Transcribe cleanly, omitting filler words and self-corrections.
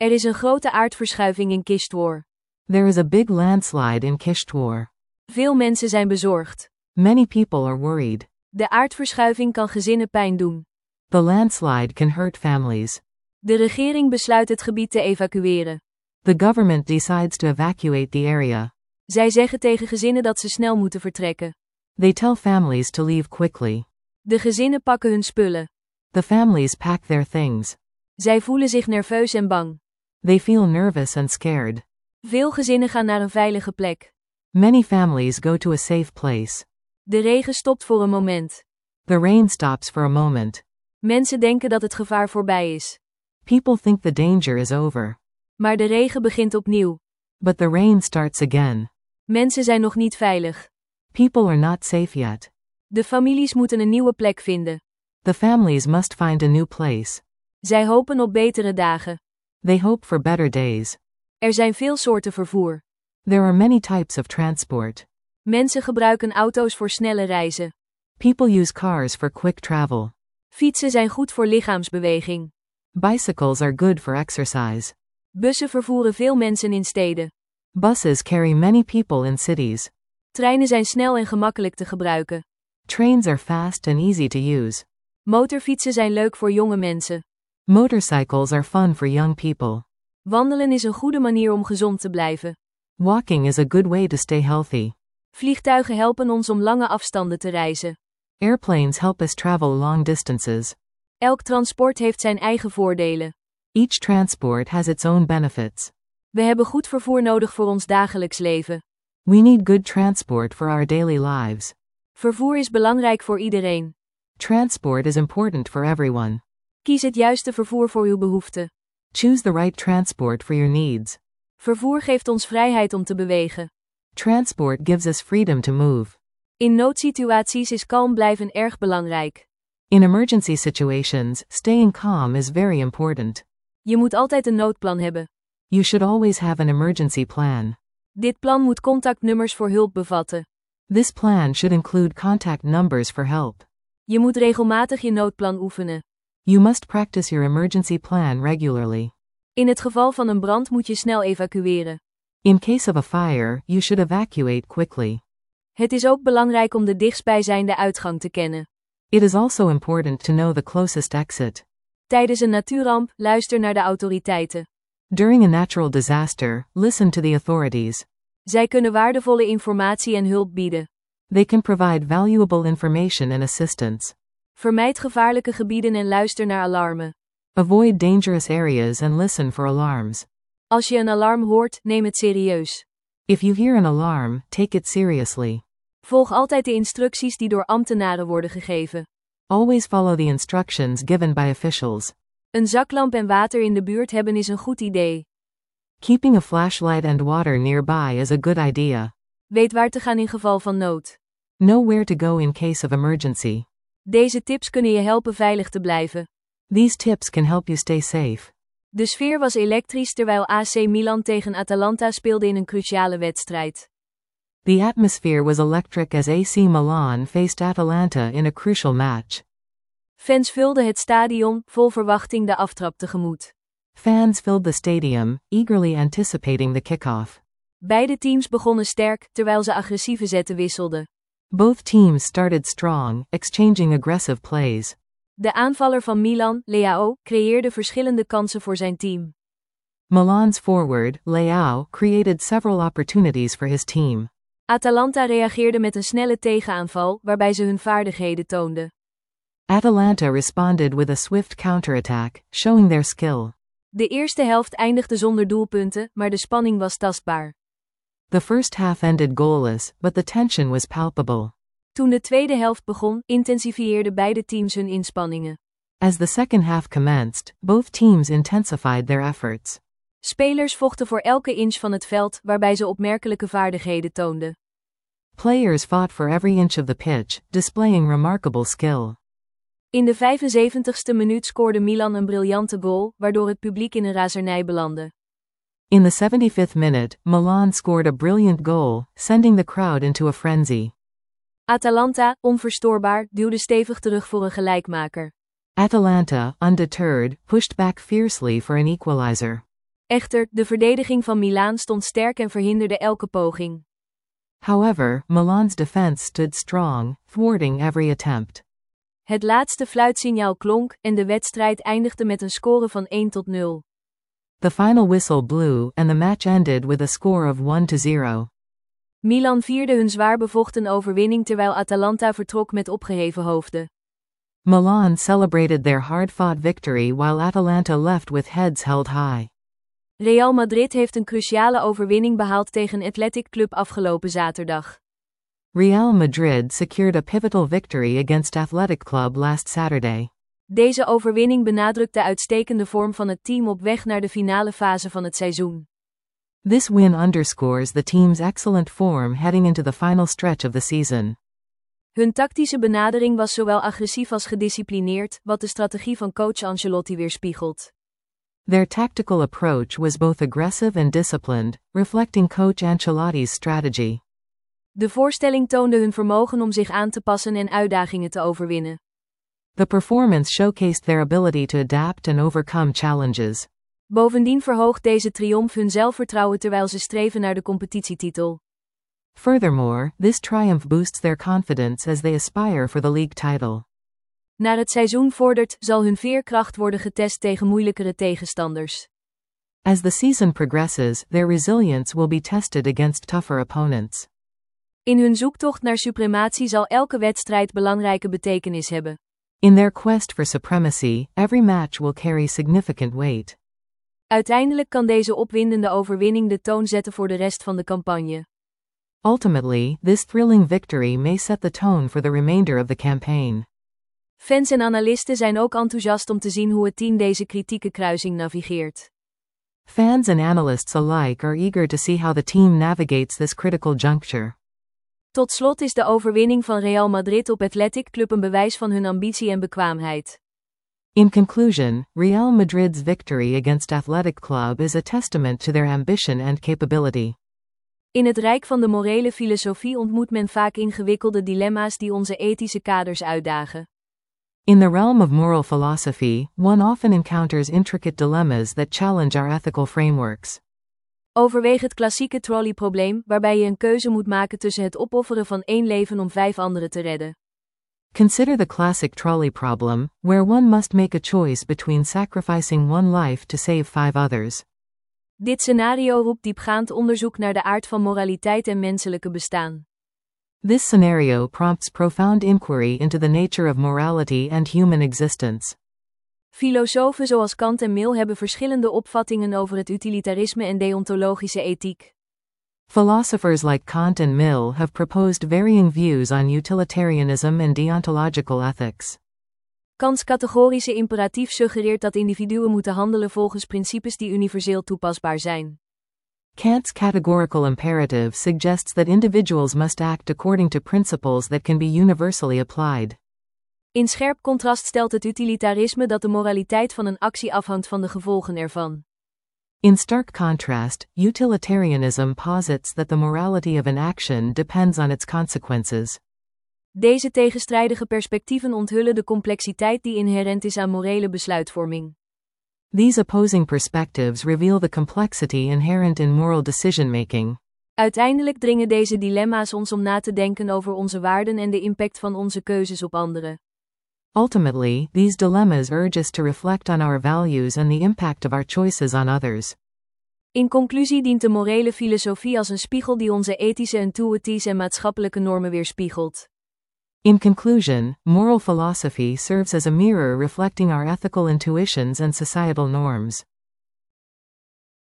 Er is een grote aardverschuiving in Kishtwar. There is a big landslide in Kishtwar. Veel mensen zijn bezorgd. Many people are worried. De aardverschuiving kan gezinnen pijn doen. The landslide can hurt families. De regering besluit het gebied te evacueren. The government decides to evacuate the area. Zij zeggen tegen gezinnen dat ze snel moeten vertrekken. They tell families to leave quickly. De gezinnen pakken hun spullen. The families pack their things. Zij voelen zich nerveus en bang. They feel nervous and scared. Veel gezinnen gaan naar een veilige plek. Many families go to a safe place. De regen stopt voor een moment. The rain stops for a moment. Mensen denken dat het gevaar voorbij is. People think the danger is over. Maar de regen begint opnieuw. But the rain starts again. Mensen zijn nog niet veilig. People are not safe yet. De families moeten een nieuwe plek vinden. The families must find a new place. Zij hopen op betere dagen. They hope for better days. Er zijn veel soorten vervoer. There are many types of transport. Mensen gebruiken auto's voor snelle reizen. People use cars for quick travel. Fietsen zijn goed voor lichaamsbeweging. Bicycles are good for exercise. Bussen vervoeren veel mensen in steden. Buses carry many people in cities. Treinen zijn snel en gemakkelijk te gebruiken. Trains are fast and easy to use. Motorfietsen zijn leuk voor jonge mensen. Motorcycles are fun for young people. Wandelen is een goede manier om gezond te blijven. Walking is a good way to stay healthy. Vliegtuigen helpen ons om lange afstanden te reizen. Airplanes help us travel long distances. Elk transport heeft zijn eigen voordelen. Each transport has its own benefits. We hebben goed vervoer nodig voor ons dagelijks leven. We need good transport for our daily lives. Vervoer is belangrijk voor iedereen. Transport is important for everyone. Kies het juiste vervoer voor uw behoeften. Choose the right transport for your needs. Vervoer geeft ons vrijheid om te bewegen. Transport gives us freedom to move. In noodsituaties is kalm blijven erg belangrijk. In emergency situations, staying calm is very important. Je moet altijd een noodplan hebben. You should always have an emergency plan. Dit plan moet contactnummers voor hulp bevatten. This plan should include contact numbers for help. Je moet regelmatig je noodplan oefenen. You must practice your emergency plan regularly. In het geval van een brand moet je snel evacueren. In case of a fire, you should evacuate quickly. Het is ook belangrijk om de dichtstbijzijnde uitgang te kennen. It is also important to know the closest exit. Tijdens een natuurramp, luister naar de autoriteiten. During a natural disaster, listen to the authorities. Zij kunnen waardevolle informatie en hulp bieden. They can provide valuable information and assistance. Vermijd gevaarlijke gebieden en luister naar alarmen. Avoid dangerous areas and listen for alarms. Als je een alarm hoort, neem het serieus. If you hear an alarm, take it seriously. Volg altijd de instructies die door ambtenaren worden gegeven. Always follow the instructions given by officials. Een zaklamp en water in de buurt hebben is een goed idee. Keeping a flashlight and water nearby is a good idea. Weet waar te gaan in geval van nood. Know where to go in case of emergency. Deze tips kunnen je helpen veilig te blijven. These tips can help you stay safe. De sfeer was elektrisch terwijl AC Milan tegen Atalanta speelde in een cruciale wedstrijd. The atmosphere was electric as AC Milan faced Atalanta in a crucial match. Fans vulden het stadion, vol verwachting de aftrap tegemoet. Fans filled the stadium, eagerly anticipating the kickoff. Beide teams begonnen sterk, terwijl ze agressieve zetten wisselden. Both teams started strong, exchanging aggressive plays. De aanvaller van Milan, Leao, creëerde verschillende kansen voor zijn team. Milan's forward, Leao, created several opportunities for his team. Atalanta reageerde met een snelle tegenaanval, waarbij ze hun vaardigheden toonden. Atalanta responded with a swift counterattack, showing their skill. De eerste helft eindigde zonder doelpunten, maar de spanning was tastbaar. The first half ended goalless, but the tension was palpable. Toen de tweede helft begon, intensifieerden beide teams hun inspanningen. As the second half commenced, both teams intensified their efforts. Spelers vochten voor elke inch van het veld, waarbij ze opmerkelijke vaardigheden toonden. Players fought for every inch of the pitch, displaying remarkable skill. In de 75ste minuut scoorde Milan een briljante goal, waardoor het publiek in een razernij belandde. In the 75th minute, Milan scored a brilliant goal, sending the crowd into a frenzy. Atalanta, onverstoorbaar, duwde stevig terug voor een gelijkmaker. Atalanta, undeterred, pushed back fiercely for an equalizer. Echter, de verdediging van Milaan stond sterk en verhinderde elke poging. However, Milan's defense stood strong, thwarting every attempt. Het laatste fluitsignaal klonk en de wedstrijd eindigde met een score van 1-0. The final whistle blew and the match ended with a score of 1-0. Milan vierde hun zwaar bevochten overwinning terwijl Atalanta vertrok met opgeheven hoofden. Milan celebrated their hard-fought victory while Atalanta left with heads held high. Real Madrid heeft een cruciale overwinning behaald tegen Athletic Club afgelopen zaterdag. Real Madrid secured a pivotal victory against Athletic Club last Saturday. Deze overwinning benadrukt de uitstekende vorm van het team op weg naar de finale fase van het seizoen. This win underscores the team's excellent form heading into the final stretch of the season. Hun tactische benadering was zowel agressief als gedisciplineerd, wat de strategie van coach Ancelotti weerspiegelt. Their tactical approach was both aggressive and disciplined, reflecting coach Ancelotti's strategy. De voorstelling toonde hun vermogen om zich aan te passen en uitdagingen te overwinnen. The performance showcased their ability to adapt and overcome challenges. Bovendien verhoogt deze triomf hun zelfvertrouwen terwijl ze streven naar de competitietitel. Furthermore, this triumph boosts their confidence as they aspire for the league title. Naar het seizoen vordert, zal hun veerkracht worden getest tegen moeilijkere tegenstanders. As the season progresses, their resilience will be tested against tougher opponents. In hun zoektocht naar suprematie zal elke wedstrijd belangrijke betekenis hebben. In their quest for supremacy, every match will carry significant weight. Uiteindelijk kan deze opwindende overwinning de toon zetten voor de rest van de campagne. Ultimately, this thrilling victory may set the tone for the remainder of the campaign. Fans en analisten zijn ook enthousiast om te zien hoe het team deze kritieke kruising navigeert. Fans and analysts alike are eager to see how the team navigates this critical juncture. Tot slot is de overwinning van Real Madrid op Athletic Club een bewijs van hun ambitie en bekwaamheid. In conclusion, Real Madrid's victory against Athletic Club is a testament to their ambition and capability. In het rijk van de morele filosofie ontmoet men vaak ingewikkelde dilemma's die onze ethische kaders uitdagen. In the realm of moral philosophy, one often encounters intricate dilemmas that challenge our ethical frameworks. Overweeg het klassieke trolleyprobleem, waarbij je een keuze moet maken tussen het opofferen van 1 leven om 5 anderen te redden. Consider the classic trolley problem, where one must make a choice between sacrificing one life to save 5 others. Dit scenario roept diepgaand onderzoek naar de aard van moraliteit en menselijke bestaan. This scenario prompts profound inquiry into the nature of morality and human existence. Filosofen zoals Kant en Mill hebben verschillende opvattingen over het utilitarisme en deontologische ethiek. Philosophers like Kant and Mill have proposed varying views on utilitarianism and deontological ethics. Kants categorische imperatief suggereert dat individuen moeten handelen volgens principes die universeel toepasbaar zijn. Kant's categorical imperative suggests that individuals must act according to principles that can be universally applied. In scherp contrast stelt het utilitarisme dat de moraliteit van een actie afhangt van de gevolgen ervan. In stark contrast, utilitarianism posits that the morality of an action depends on its consequences. Deze tegenstrijdige perspectieven onthullen de complexiteit die inherent is aan morele besluitvorming. These opposing perspectives reveal the complexity inherent in moral decision-making. Uiteindelijk dringen deze dilemma's ons om na te denken over onze waarden en de impact van onze keuzes op anderen. Ultimately, these dilemmas urge us to reflect on our values and the impact of our choices on others. In conclusie dient de morele filosofie als een spiegel die onze ethische intuïties en maatschappelijke normen weerspiegelt. In conclusion, moral philosophy serves as a mirror reflecting our ethical intuitions and societal norms.